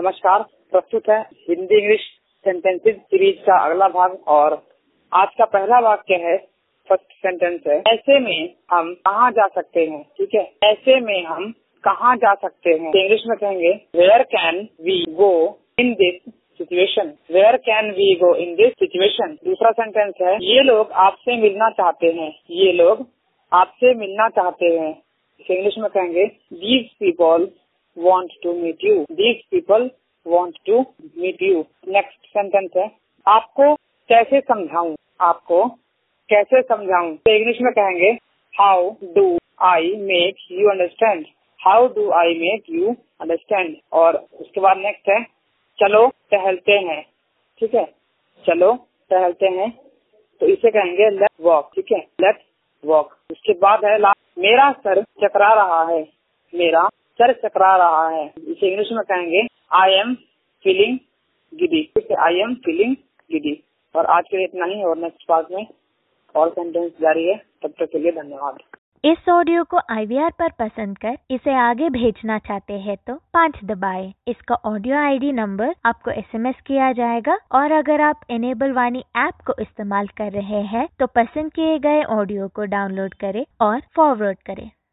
नमस्कार, प्रस्तुत है हिंदी इंग्लिश सेंटेंसेस सीरीज का अगला भाग और आज का पहला वाक्य है, फर्स्ट सेंटेंस है, ऐसे में हम कहाँ जा सकते हैं। ठीक है, ऐसे में हम कहाँ जा सकते हैं। इंग्लिश में कहेंगे where can we go in this situation. Where can we go in this situation. दूसरा सेंटेंस है, ये लोग आपसे मिलना चाहते हैं। ये लोग आपसे मिलना चाहते हैं। इंग्लिश में कहेंगे these people want to meet you. These people want to meet you. Next sentence है, आपको कैसे समझाऊं। आपको कैसे समझाऊं। इंग्लिश में कहेंगे How do I make you understand? How do I make you understand? और उसके बाद नेक्स्ट है, चलो टहलते हैं। ठीक है, चलो टहलते हैं, तो इसे कहेंगे लेट्स वॉक। ठीक है, लेट्स वॉक। उसके बाद है मेरा सर चकरा रहा है। मेरा सर चकरा रहा है, इसे इंग्लिश में कहेंगे I am feeling giddy. I am feeling giddy. और आज के लिए इतना ही, और नेक्स्ट पार्ट में और सेंटेंस जारी है। तब तक के लिए धन्यवाद। इस ऑडियो को IVR पर पसंद कर इसे आगे भेजना चाहते हैं तो 5 दबाएं। इसका ऑडियो ID नंबर आपको SMS किया जाएगा, और अगर आप इनेबल वाणी ऐप को इस्तेमाल कर रहे हैं तो पसंद किए गए ऑडियो को डाउनलोड करें और फॉरवर्ड करें।